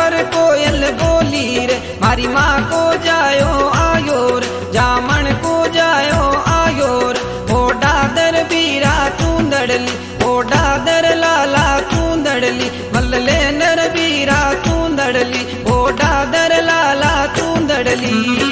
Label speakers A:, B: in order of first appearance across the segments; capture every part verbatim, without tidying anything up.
A: पर कोयल बोली रे, मारी माँ को जायो आयो रे, जामन को जायो आयो रे। ओ डादर बीरा चूंदड़ली, ओ डादर लाला चूंदड़ली, मल्ले नर बीरा चूंदड़ली, ओ डादर लाला चूंदड़ली।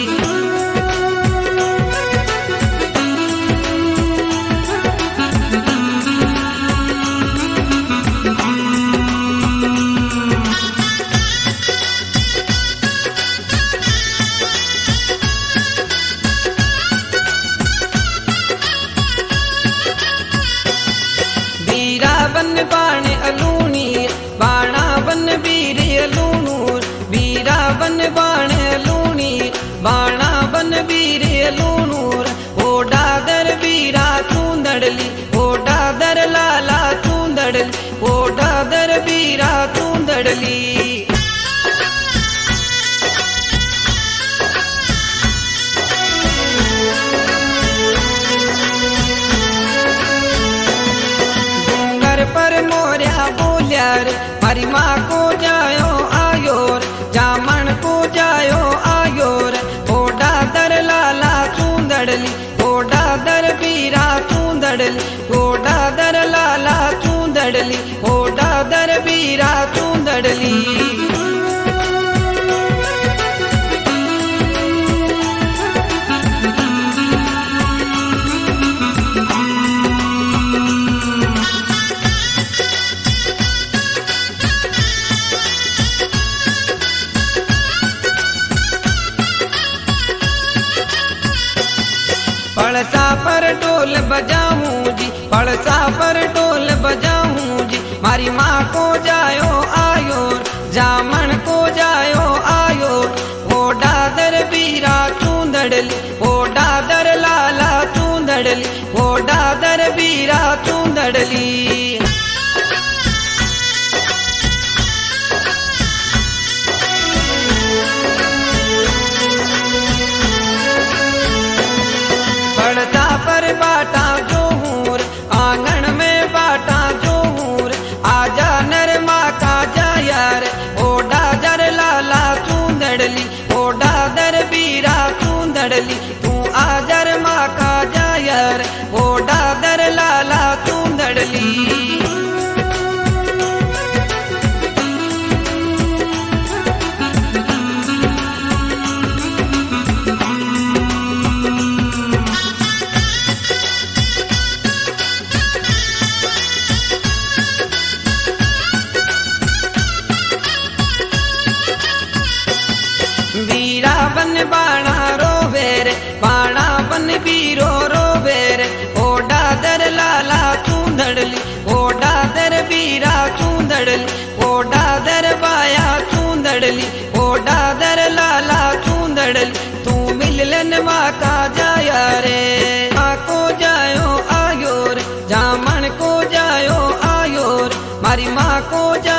A: बन बाण अलूनी, बाणा बन बीर अलूनूर, बीरा बन बाण अलूनी, बाणा बन बीर अलूनूर। ओ डादर बीरा चूंदड़ली, ओ डादर लाला चूंदड़ली, ओ डादर बीरा चूंदड़ली। पर मोरिया बोलिया रे, मारी माँ को जायो आयो रे, जामन को जायो आयो रे। ओ डादर लाला चूंदड़ली, ओ डादर बीरा चूंदड़ली, ओ डादर लाला चूंदड़ली, ओ डादर बीरा चूंदड़ली। पड़सा पर ढोल बजाऊं जी, पड़सा पर ढोल बजाऊं जी, मारी माँ को जायो आयो, जामन को जायो आयो। ओ डादर बीरा चूंदड़ली, ओ डादर लाला चूंदड़ली, ओ डादर बीरा चूंदड़ली। पड़ता पर बाटा जो हूर, आंगन में बाटा जो हूर, आजा नर माँ का जाया रे। ओ डादर लाला चूंदड़ली, ओ डादर बीरा चूंदड़ली, तू आजर माँ का जाया रे। ओ डादर लाला चूंदड़ली। बीरा बन बाणा रोवे रे, बाणा बन बीरो रोवे रे। ओ डादर लाला चूंदड़ली, ओ डादर बीरा चूंदड़ली, ओ डादर बाया चूंदड़ली, ओ डादर लाला चूंदड़ली, तू मिलन माँ का जाया रे। माँ को जायो आयो रे, जामन को जायो आयो रे, मारी माँ को जा